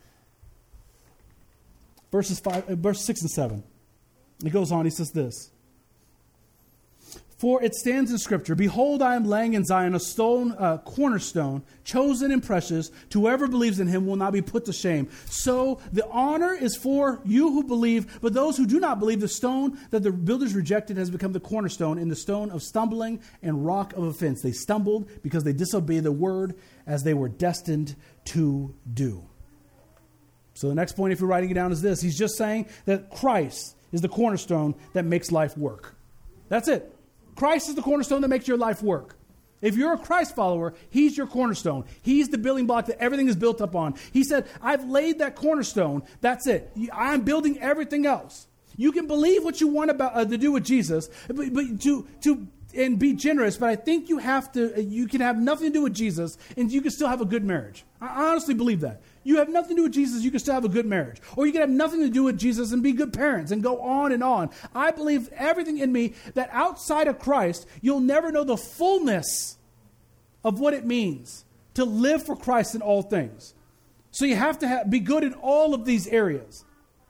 S2: Verses five, uh, verse six and seven. He goes on, he says this. For it stands in Scripture, behold, I am laying in Zion a stone, uh, cornerstone, chosen and precious. To whoever believes in him will not be put to shame. So the honor is for you who believe, but those who do not believe, the stone that the builders rejected has become the cornerstone and the stone of stumbling and rock of offense. They stumbled because they disobeyed the word as they were destined to do. So the next point, if you're writing it down, is this. He's just saying that Christ is the cornerstone that makes life work. That's it. Christ is the cornerstone that makes your life work. If you're a Christ follower, he's your cornerstone. He's the building block that everything is built up on. He said, I've laid that cornerstone. That's it. I'm building everything else. You can believe what you want about uh, to do with Jesus, but, but to to and be generous. But I think you have to. You can have nothing to do with Jesus, and you can still have a good marriage. I honestly believe that. You have nothing to do with Jesus, you can still have a good marriage. Or you can have nothing to do with Jesus and be good parents and go on and on. I believe everything in me that outside of Christ, you'll never know the fullness of what it means to live for Christ in all things. So you have to have, be good in all of these areas.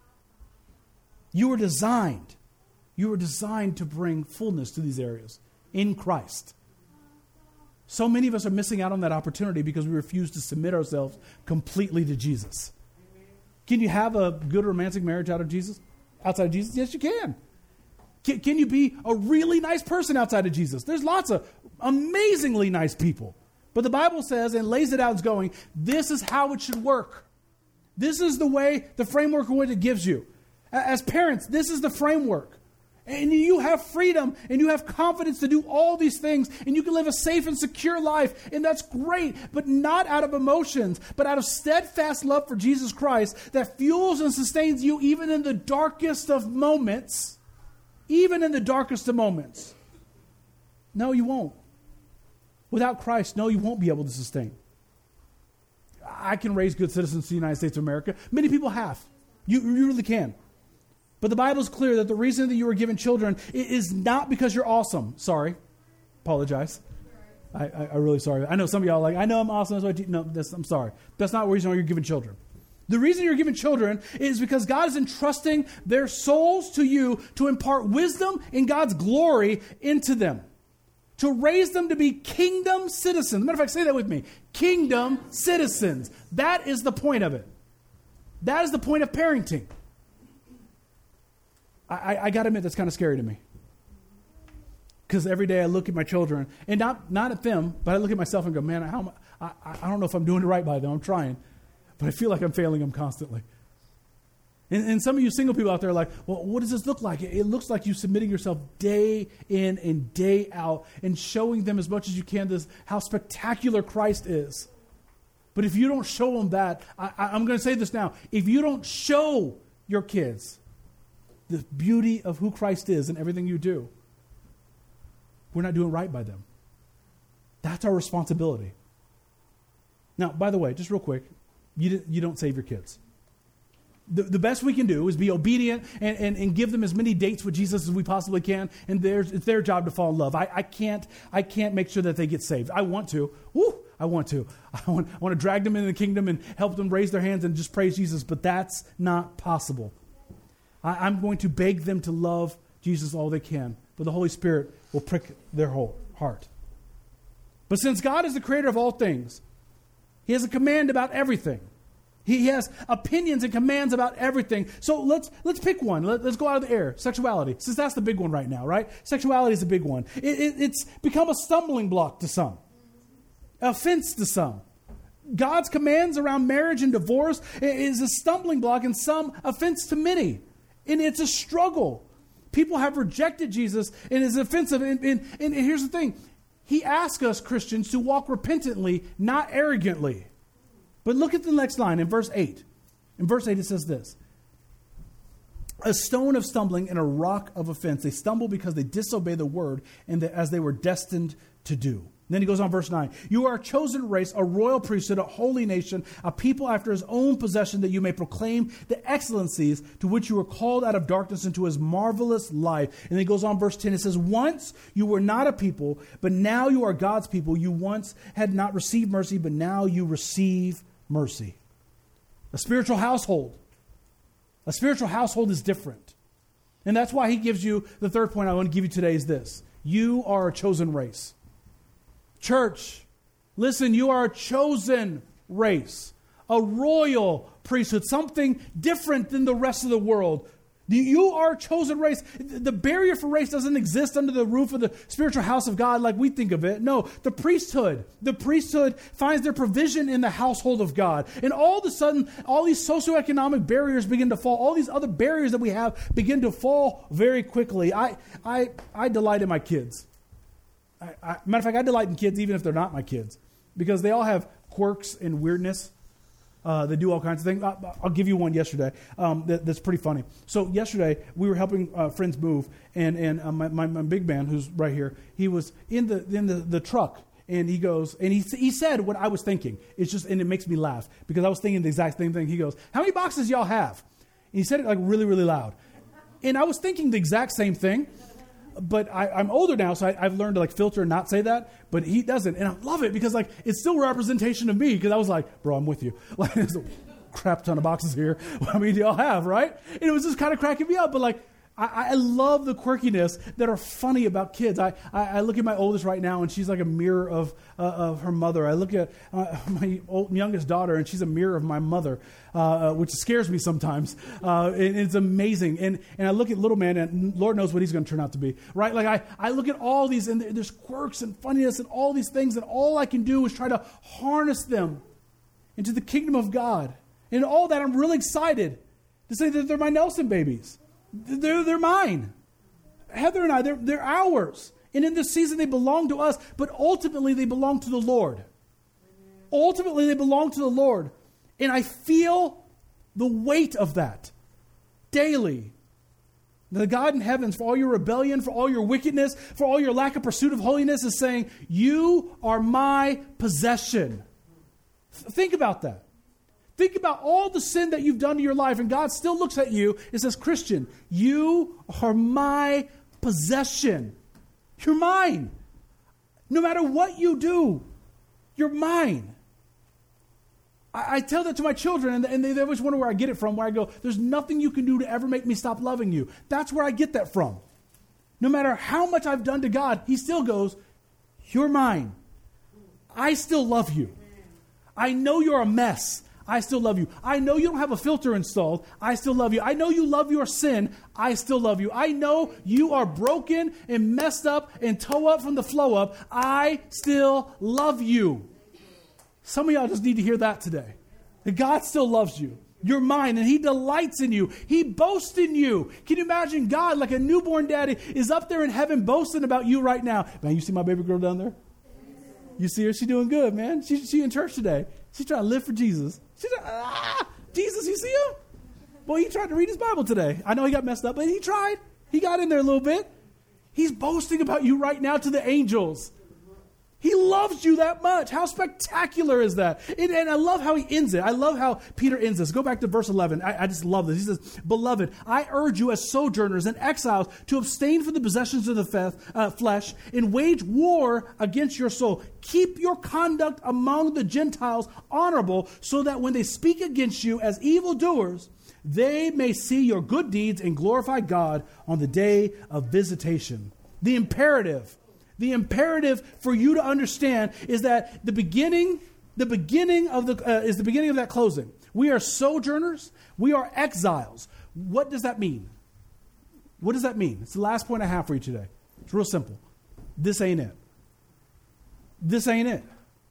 S2: You were designed. You were designed to bring fullness to these areas in Christ. So many of us are missing out on that opportunity because we refuse to submit ourselves completely to Jesus. Can you have a good romantic marriage out of Jesus? Outside of Jesus? Yes, you can. Can, can you be a really nice person outside of Jesus? There's lots of amazingly nice people. But the Bible says and lays it out as going, this is how it should work. This is the way, the framework of what it gives you. As parents, this is the framework. And you have freedom and you have confidence to do all these things and you can live a safe and secure life, and that's great, but not out of emotions, but out of steadfast love for Jesus Christ that fuels and sustains you even in the darkest of moments. Even in the darkest of moments. No, you won't. Without Christ, no, you won't be able to sustain. I can raise good citizens to the United States of America. Many people have. You, you really can. But the Bible is clear that the reason that you were given children is not because you're awesome. Sorry. Apologize. I, I, I'm really sorry. I know some of y'all are like, I know I'm awesome. That's why I no, that's, I'm sorry. That's not the reason why you're given children. The reason you're given children is because God is entrusting their souls to you to impart wisdom and God's glory into them. To raise them to be kingdom citizens. Matter of fact, say that with me. Kingdom citizens. That is the point of it. That is the point of parenting. I, I, I got to admit, that's kind of scary to me. Because every day I look at my children, and not, not at them, but I look at myself and go, man, how am I, I, I don't know if I'm doing it right by them. I'm trying. But I feel like I'm failing them constantly. And, and some of you single people out there are like, well, what does this look like? It, it looks like you submitting yourself day in and day out and showing them as much as you can this how spectacular Christ is. But if you don't show them that, I, I, I'm going to say this now. If you don't show your kids the beauty of who Christ is in everything you do, we're not doing right by them. That's our responsibility. Now, by the way, just real quick, you, you don't save your kids. The, the best we can do is be obedient and, and, and give them as many dates with Jesus as we possibly can, and there's, it's their job to fall in love. I, I can't I can't make sure that they get saved. I want to. Woo, I want to. I want, I want to drag them into the kingdom and help them raise their hands and just praise Jesus, but that's not possible. I, I'm going to beg them to love Jesus all they can, but the Holy Spirit will prick their whole heart. But since God is the creator of all things, He has a command about everything. He has opinions and commands about everything. So let's let's pick one. Let, let's go out of the air. Sexuality. Since that's the big one right now, right? Sexuality is a big one. It, it, it's become a stumbling block to some. Offense to some. God's commands around marriage and divorce is a stumbling block and some offense to many. And it's a struggle. People have rejected Jesus and it's offensive. And, and, and here's the thing. He asks us, Christians, to walk repentantly, not arrogantly. But look at the next line in verse eight. In verse eight it says this. A stone of stumbling and a rock of offense. They stumble because they disobey the word and the, as they were destined to do. And then he goes on, verse nine. You are a chosen race, a royal priesthood, a holy nation, a people after his own possession, that you may proclaim the excellencies to which you were called out of darkness into his marvelous light. And then he goes on, verse ten. It says, once you were not a people, but now you are God's people. You once had not received mercy, but now you receive mercy. A spiritual household. A spiritual household is different. And that's why he gives you, the third point I want to give you today is this. You are a chosen race. Church, listen, you are a chosen race. A royal priesthood. Something different than the rest of the world. You are a chosen race. The barrier for race doesn't exist under the roof of the spiritual house of God like we think of it. No, the priesthood. The priesthood finds their provision in the household of God. And all of a sudden, all these socioeconomic barriers begin to fall. All these other barriers that we have begin to fall very quickly. I I, I delight in my kids. I, I, matter of fact, I delight in kids even if they're not my kids. Because they all have quirks and weirdness. Uh, they do all kinds of things. I'll, I'll give you one yesterday um, that, that's pretty funny. So yesterday, we were helping uh, friends move, and and uh, my, my, my big man, who's right here, he was in the in the, the truck, and he goes, and he he said what I was thinking. It's just, and it makes me laugh, because I was thinking the exact same thing. He goes, how many boxes y'all have? And he said it like really, really loud. And I was thinking the exact same thing. But I, I'm older now, so I, I've learned to like filter and not say that. But he doesn't, and I love it because like it's still representation of me. Because I was like, bro, I'm with you. Like there's a crap ton of boxes here. How many do y'all have, right? And it was just kind of cracking me up. But like I, I love the quirkiness that are funny about kids. I, I, I look at my oldest right now, and she's like a mirror of uh, of her mother. I look at uh, my old, youngest daughter, and she's a mirror of my mother, uh, which scares me sometimes. Uh, and it's amazing. And and I look at little man, and Lord knows what he's going to turn out to be, right? Like I, I look at all these, and there's quirks and funniness and all these things, and all I can do is try to harness them into the kingdom of God. And all that, I'm really excited to say that they're my Nelson babies. They're, they're mine. Heather and I, they're, they're ours. And in this season, they belong to us. But ultimately, they belong to the Lord. Ultimately, they belong to the Lord. And I feel the weight of that daily. The God in heavens, for all your rebellion, for all your wickedness, for all your lack of pursuit of holiness, is saying, you are my possession. Think about that. Think about all the sin that you've done to your life, and God still looks at you and says, Christian, you are my possession. You're mine. No matter what you do, you're mine. I, I tell that to my children, and, and they, they always wonder where I get it from, where I go, there's nothing you can do to ever make me stop loving you. That's where I get that from. No matter how much I've done to God, he still goes, you're mine. I still love you. I know you're a mess. I still love you. I know you don't have a filter installed. I still love you. I know you love your sin. I still love you. I know you are broken and messed up and toe up from the flow up. I still love you. Some of y'all just need to hear that today. That God still loves you. You're mine, and he delights in you. He boasts in you. Can you imagine God, like a newborn daddy, is up there in heaven boasting about you right now? Man, you see my baby girl down there? You see her? She's doing good, man. She, she in church today. She's trying to live for Jesus. She's like, ah, Jesus, you see him? Boy, he tried to read his Bible today. I know he got messed up, but he tried. He got in there a little bit. He's boasting about you right now to the angels. He loves you that much. How spectacular is that? And, and I love how he ends it. I love how Peter ends this. Go back to verse eleven. I, I just love this. He says, Beloved, I urge you as sojourners and exiles to abstain from the possessions of the feth, uh, flesh and wage war against your soul. Keep your conduct among the Gentiles honorable, so that when they speak against you as evildoers, they may see your good deeds and glorify God on the day of visitation. The imperative The imperative for you to understand is that the beginning, the beginning of the uh, is the beginning of that closing. We are sojourners. We are exiles. What does that mean? What does that mean? It's the last point I have for you today. It's real simple. This ain't it. This ain't it.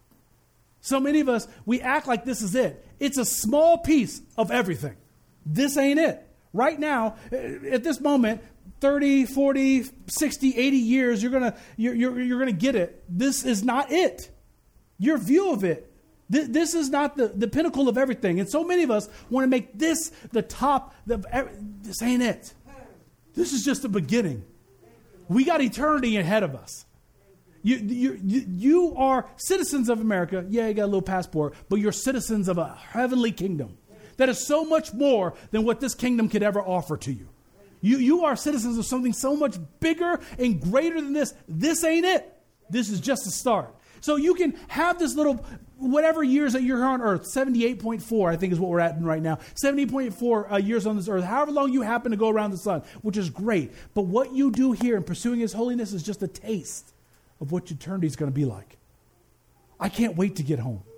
S2: So many of us, we act like this is it. It's a small piece of everything. This ain't it. Right now, at this moment, thirty, forty, sixty, eighty years, you're going to you're, you're, you're going to get it. This is not it. Your view of it. Th- this is not the, the pinnacle of everything. And so many of us want to make this the top. The, this ain't it. This is just the beginning. We got eternity ahead of us. You, you, you, you are citizens of America. Yeah, you got a little passport, but you're citizens of a heavenly kingdom that is so much more than what this kingdom could ever offer to you. You, you are citizens of something so much bigger and greater than this. This ain't it. This is just a start. So you can have this little, whatever years that you're here on earth, seventy-eight point four, I think is what we're at right now, seventy point four uh, years on this earth, however long you happen to go around the sun, which is great. But what you do here in pursuing his holiness is just a taste of what eternity is going to be like. I can't wait to get home.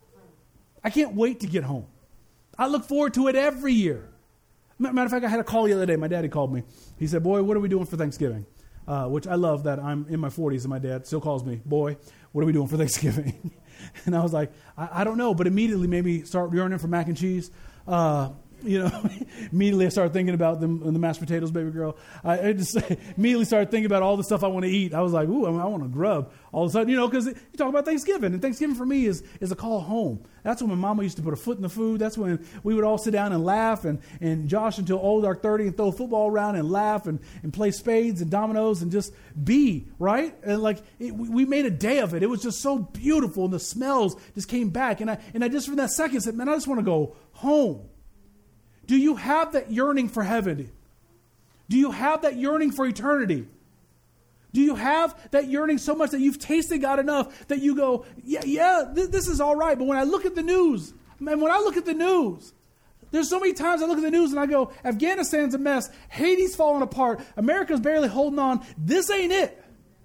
S2: I can't wait to get home. I look forward to it every year. Matter of fact, I had a call the other day. My daddy called me. He said, boy, what are we doing for Thanksgiving? Uh, which I love that I'm in my forties and my dad still calls me, boy, what are we doing for Thanksgiving? And I was like, I, I don't know, but immediately made me start yearning for mac and cheese. Uh, you know, immediately I started thinking about them, the mashed potatoes, baby girl. I, I just immediately started thinking about all the stuff I want to eat. I was like, ooh, I, I want to grub all of a sudden, you know, because you talk about Thanksgiving. And Thanksgiving for me is, is a call home. That's when my mama used to put her foot in the food. That's when we would all sit down and laugh and, and Josh until old dark thirty and throw football around and laugh and, and play spades and dominoes and just be, right? And like it, we made a day of it. It was just so beautiful and the smells just came back. And I, and I just for that second said, man, I just want to go home. Do you have that yearning for heaven? Do you have that yearning for eternity? Do you have that yearning so much that you've tasted God enough that you go, yeah, yeah, th- this is all right. But when I look at the news, man, when I look at the news, there's so many times I look at the news and I go, Afghanistan's a mess. Haiti's falling apart. America's barely holding on. This ain't it.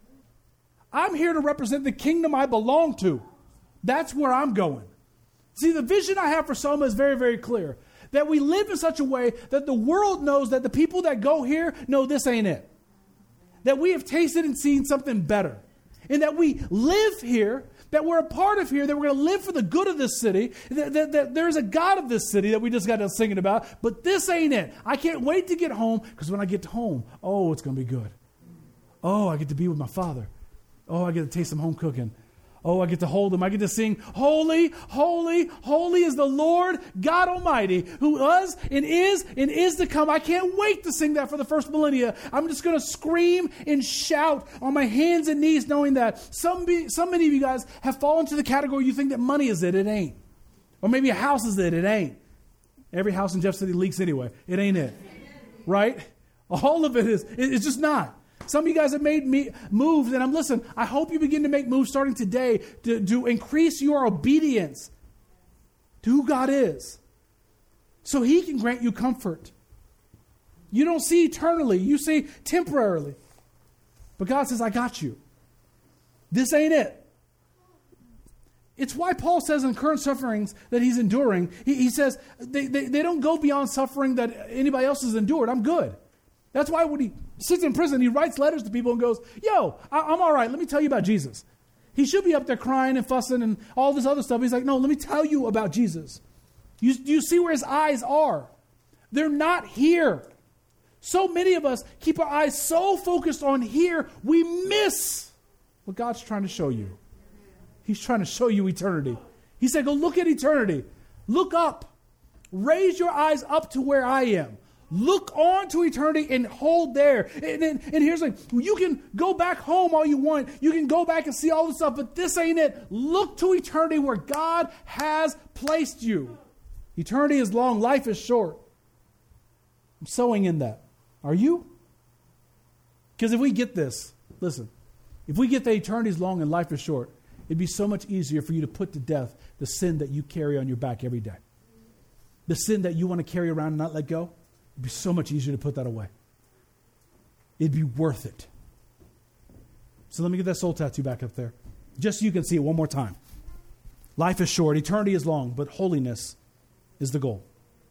S2: I'm here to represent the kingdom I belong to. That's where I'm going. See, the vision I have for Soma is very, very clear. That we live in such a way that the world knows that the people that go here know this ain't it. That we have tasted and seen something better. And that we live here, that we're a part of here, that we're going to live for the good of this city, that, that, that there's a God of this city that we just got done singing about, but this ain't it. I can't wait to get home, because when I get home, oh, it's going to be good. Oh, I get to be with my Father. Oh, I get to taste some home cooking. Oh, I get to hold him. I get to sing, holy, holy, holy is the Lord God Almighty, who was and is and is to come. I can't wait to sing that for the first millennia. I'm just going to scream and shout on my hands and knees, knowing that some, be, so many of you guys have fallen to the category you think that money is it. It ain't. Or maybe a house is it. It ain't. Every house in Jeff City leaks anyway. It ain't it. Right? All of it is. It's just not. Some of you guys have made me moves, and I'm listen, I hope you begin to make moves starting today to, to increase your obedience to who God is, so he can grant you comfort. You don't see eternally, you see temporarily. But God says, I got you. This ain't it. It's why Paul says in current sufferings that he's enduring, he, he says they, they, they don't go beyond suffering that anybody else has endured. I'm good. That's why when he sits in prison, he writes letters to people and goes, yo, I, I'm all right. Let me tell you about Jesus. He should be up there crying and fussing and all this other stuff. He's like, no, let me tell you about Jesus. You, you see where his eyes are. They're not here. So many of us keep our eyes so focused on here, we miss what God's trying to show you. He's trying to show you eternity. He said, go look at eternity. Look up. Raise your eyes up to where I am. Look on to eternity and hold there. And, and, and here's like, you can go back home all you want. You can go back and see all this stuff, but this ain't it. Look to eternity where God has placed you. Eternity is long. Life is short. I'm sowing in that. Are you? Because if we get this, listen, if we get that eternity is long and life is short, it'd be so much easier for you to put to death the sin that you carry on your back every day. The sin that you want to carry around and not let go. It'd be so much easier to put that away. It'd be worth it. So let me get that soul tattoo back up there. Just so you can see it one more time. Life is short, eternity is long, but holiness is the goal.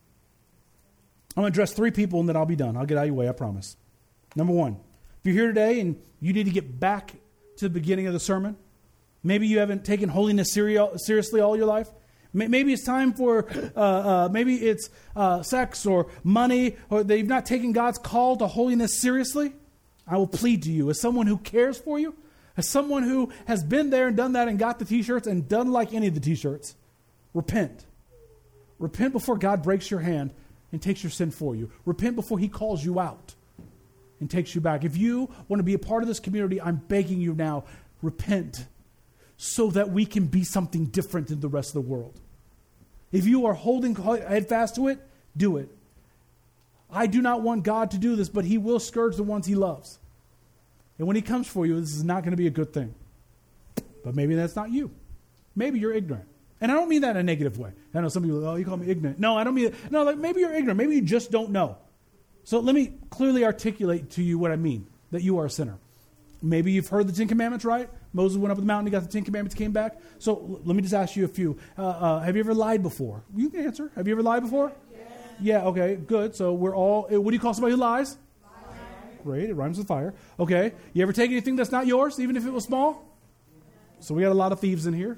S2: I'm going to address three people and then I'll be done. I'll get out of your way, I promise. Number one, if you're here today and you need to get back to the beginning of the sermon, maybe you haven't taken holiness seriously all your life. Maybe it's time for, uh, uh, maybe it's uh, sex or money, or they've not taken God's call to holiness seriously. I will plead to you as someone who cares for you, as someone who has been there and done that and got the t-shirts and done like any of the t-shirts. Repent. Repent before God breaks your hand and takes your sin for you. Repent before he calls you out and takes you back. If you want to be a part of this community, I'm begging you now, repent, so that we can be something different than the rest of the world. If you are holding head fast to it, do it. I do not want God to do this, but he will scourge the ones he loves. And when he comes for you, this is not going to be a good thing. But maybe that's not you. Maybe you're ignorant. And I don't mean that in a negative way. I know some people, oh, you call me ignorant. No, I don't mean it. No, like maybe you're ignorant. Maybe you just don't know. So let me clearly articulate to you what I mean, that you are a sinner. Maybe you've heard the Ten Commandments, right? Moses went up the mountain, he got the Ten Commandments, came back. So l- let me just ask you a few. Uh, uh, have you ever lied before? You can answer. Have you ever lied before? Yes. Yeah, okay, good. So we're all, what do you call somebody who lies? Fire. Great, it rhymes with fire. Okay. You ever take anything that's not yours, even if it was small? So we got a lot of thieves in here.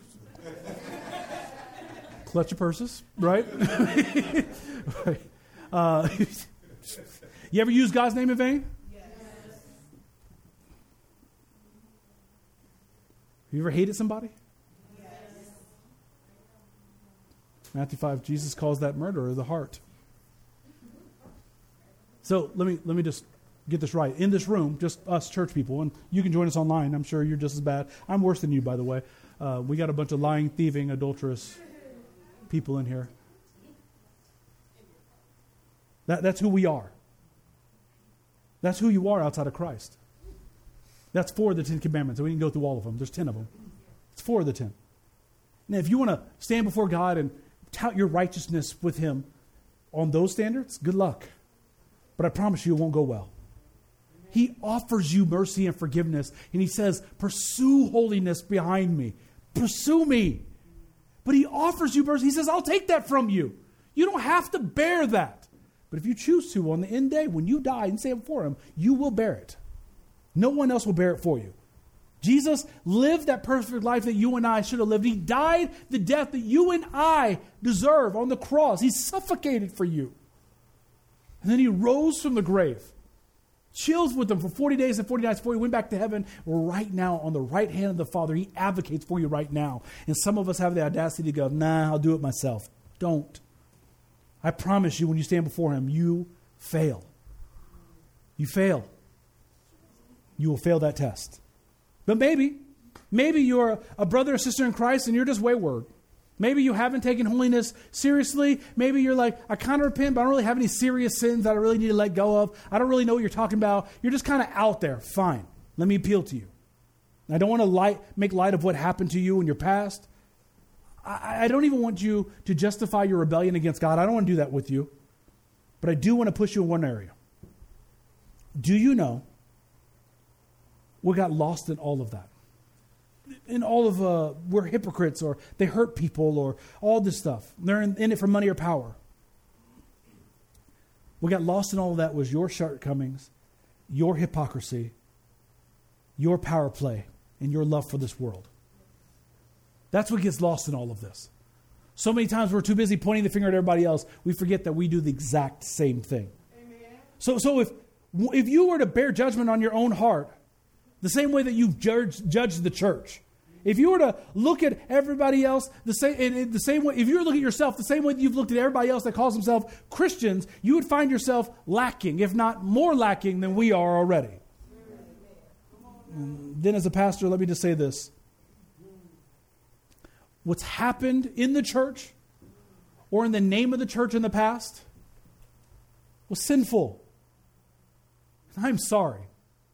S2: Clutch your purses, right? right. Uh, you ever use God's name in vain? Yes. You ever hated somebody? Yes. Matthew five, Jesus calls that murder of the heart. So let me let me just get this right. In this room, just us church people, and you can join us online. I'm sure you're just as bad. I'm worse than you, by the way. Uh, we got a bunch of lying, thieving, adulterous people in here. That, that's who we are. That's who you are outside of Christ. That's four of the Ten Commandments. We can go through all of them. There's ten of them. It's four of the ten. Now, if you want to stand before God and tout your righteousness with him on those standards, good luck. But I promise you it won't go well. He offers you mercy and forgiveness, and he says, pursue holiness behind me. Pursue me. But he offers you mercy. He says, I'll take that from you. You don't have to bear that. But if you choose to, on the end day, when you die and stand before him, you will bear it. No one else will bear it for you. Jesus lived that perfect life that you and I should have lived. He died the death that you and I deserve on the cross. He suffocated for you. And then he rose from the grave. Chills with them for forty days and forty nights before he went back to heaven. Right now, on the right hand of the Father, he advocates for you right now. And some of us have the audacity to go, nah, I'll do it myself. Don't. I promise you, when you stand before him, you fail. You fail. You will fail that test. But maybe, maybe you're a brother or sister in Christ and you're just wayward. Maybe you haven't taken holiness seriously. Maybe you're like, I kind of repent, but I don't really have any serious sins that I really need to let go of. I don't really know what you're talking about. You're just kind of out there. Fine. Let me appeal to you. I don't want to light, make light of what happened to you in your past. I, I don't even want you to justify your rebellion against God. I don't want to do that with you. But I do want to push you in one area. Do you know we got lost in all of that? In all of, uh, we're hypocrites, or they hurt people, or all this stuff. They're in, in it for money or power. What got lost in all of that was your shortcomings, your hypocrisy, your power play, and your love for this world. That's what gets lost in all of this. So many times we're too busy pointing the finger at everybody else, we forget that we do the exact same thing. Amen. So, so if if you were to bear judgment on your own heart, the same way that you've judged, judged the church, if you were to look at everybody else the same, in, in the same way, if you were to look at yourself the same way that you've looked at everybody else that calls themselves Christians, you would find yourself lacking, if not more lacking than we are already. And then as a pastor, let me just say this. What's happened in the church or in the name of the church in the past was sinful. And I'm sorry.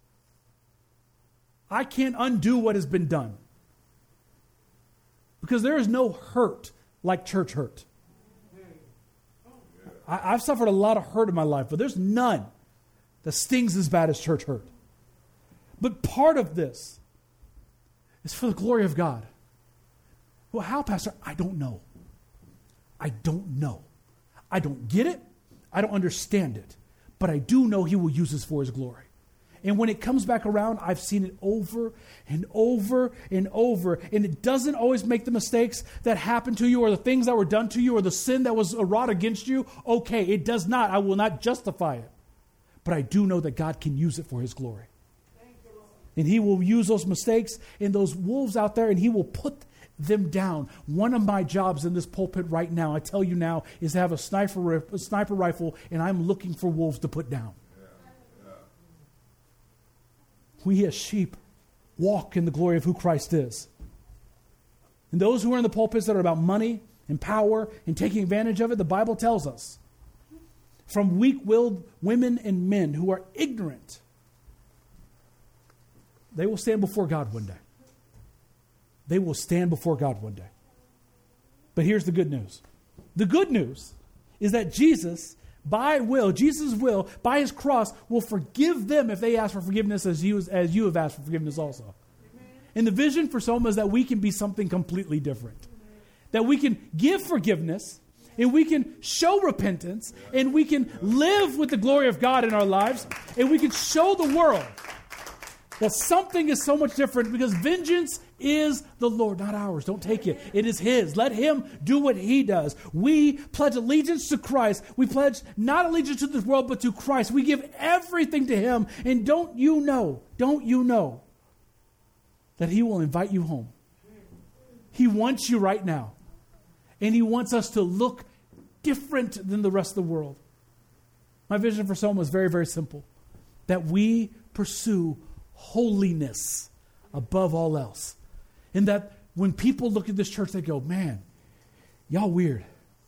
S2: I can't undo what has been done. Because there is no hurt like church hurt. I, I've suffered a lot of hurt in my life, but there's none that stings as bad as church hurt. But part of this is for the glory of God. Well, how, Pastor? I don't know. I don't know. I don't get it. I don't understand it. But I do know He will use this for His glory. And when it comes back around, I've seen it over and over and over. And it doesn't always make the mistakes that happened to you, or the things that were done to you, or the sin that was wrought against you. Okay, it does not. I will not justify it. But I do know that God can use it for His glory. And He will use those mistakes and those wolves out there, and He will put them down. One of my jobs in this pulpit right now, I tell you now, is to have a sniper, a sniper rifle, and I'm looking for wolves to put down. We as sheep walk in the glory of who Christ is. And those who are in the pulpits that are about money and power and taking advantage of it, the Bible tells us, from weak-willed women and men who are ignorant, they will stand before God one day. They will stand before God one day. But here's the good news. The good news is that Jesus, by will, Jesus' will, by His cross, will forgive them if they ask for forgiveness as you, as you have asked for forgiveness also. Amen. And the vision for Soma is that we can be something completely different. Amen. That we can give forgiveness, and we can show repentance, and we can live with the glory of God in our lives, and we can show the world that something is so much different, because vengeance is the Lord, not ours. Don't take it. It is His. Let Him do what He does. We pledge allegiance to Christ. We pledge not allegiance to this world, but to Christ. We give everything to Him. And don't you know, don't you know that He will invite you home? He wants you right now. And He wants us to look different than the rest of the world. My vision for Soma is very, very simple. That we pursue holiness above all else. And that when people look at this church, they go, man, y'all weird.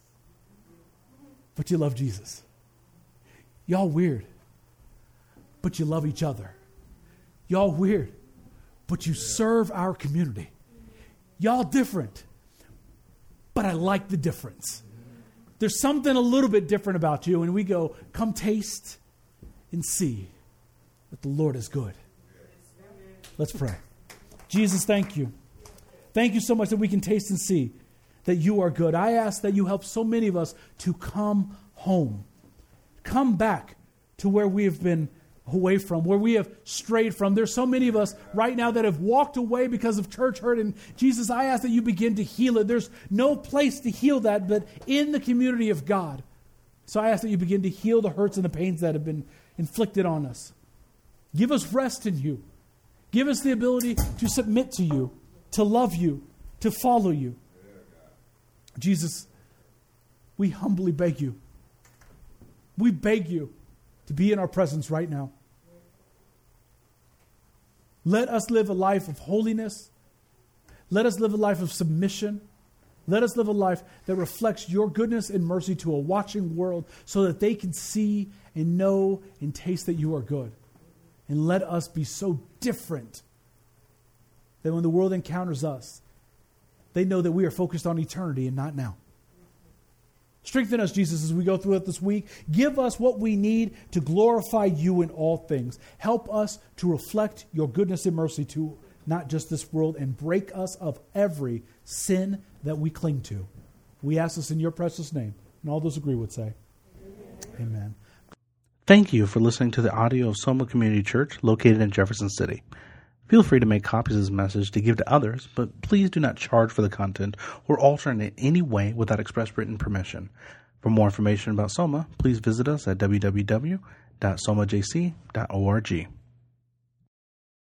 S2: But you love Jesus. Y'all weird. But you love each other. Y'all weird. But you serve our community. Y'all different. But I like the difference. There's something a little bit different about you. And we go, come taste and see that the Lord is good. Let's pray. Jesus, thank you. Thank you so much that we can taste and see that you are good. I ask that you help so many of us to come home. Come back to where we have been away from, where we have strayed from. There's so many of us right now that have walked away because of church hurt. And Jesus, I ask that you begin to heal it. There's no place to heal that but in the community of God. So I ask that you begin to heal the hurts and the pains that have been inflicted on us. Give us rest in you. Give us the ability to submit to you, to love you, to follow you. Jesus, we humbly beg you. We beg you to be in our presence right now. Let us live a life of holiness. Let us live a life of submission. Let us live a life that reflects your goodness and mercy to a watching world so that they can see and know and taste that you are good. And let us be so different that when the world encounters us, They know that we are focused on eternity and not now. Strengthen us, Jesus, as we go through it this week. Give us what we need to glorify you in all things. Help us to reflect your goodness and mercy to not just this world, and break us of every sin that we cling to. We ask this in your precious name. And all those agree would say, Amen. Amen.
S1: Thank you for listening to the audio of Soma Community Church located in Jefferson City. Feel free to make copies of this message to give to others, but please do not charge for the content or alter it in any way without express written permission. For more information about Soma, please visit us at w w w dot soma j c dot org.